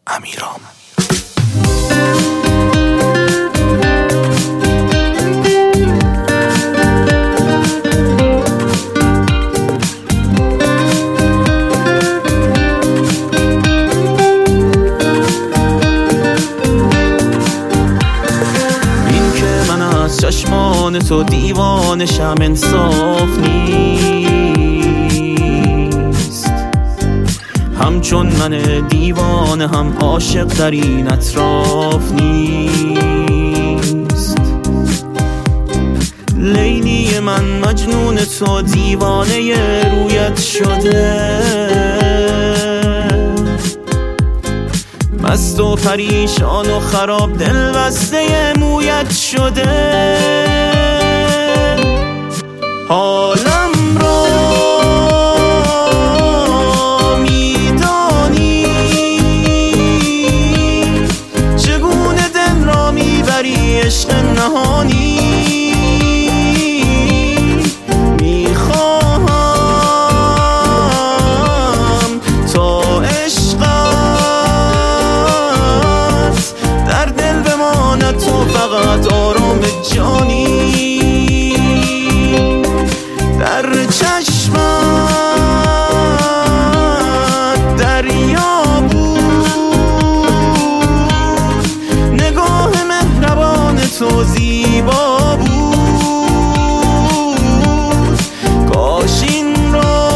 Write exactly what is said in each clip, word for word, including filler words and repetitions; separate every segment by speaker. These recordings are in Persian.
Speaker 1: امیرام.
Speaker 2: چشمان تو دیوانشم انصاف نیست، همچون من دیوانه هم عاشق در این اطراف نیست. لیلی من مجنون تو دیوانه رویت شده، مست و پریشان و خراب دل بسته مویت شده. حالم را میدانی، چگونه دل را میبری عشق نهانی. میخواهم تا تو فقط آرام جانی در چشمت دریا بود، نگاه مهربان تو زیبا بود. کاش این را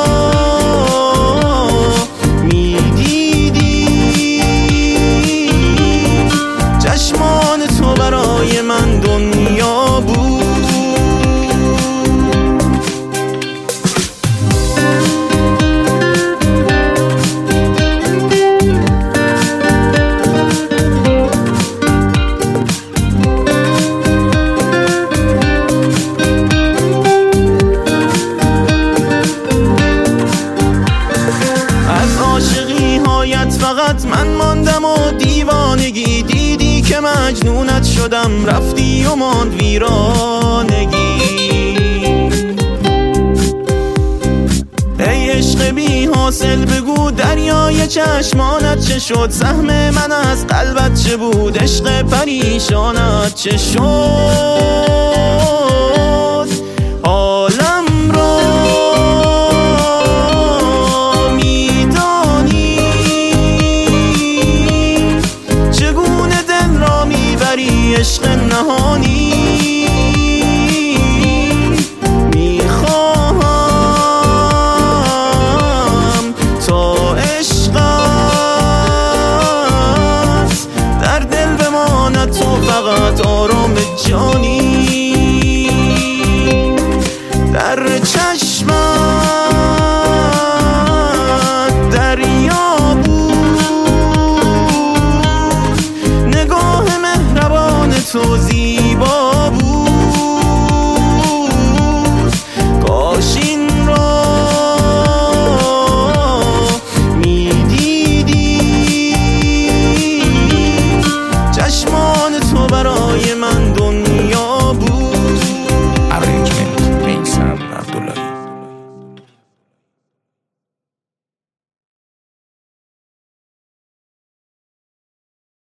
Speaker 2: میدیدی، چشمان تو برای من دنیا بود. از عاشقی هایت فقط من ماندم و دیوانگی، دیدی که مجنونت شدم رفتی و ماند ویرانگی. ای عشق بی حاصل بگو دریای چشمانت چه شد، سهم من از قلبت چه بود، عشق پریشانت چه شد. حالم را میدانی، چگونه دل را میبری عشق نهانی. میخواهم تا عشقت در دل بماند، تو فقط آرام جانی در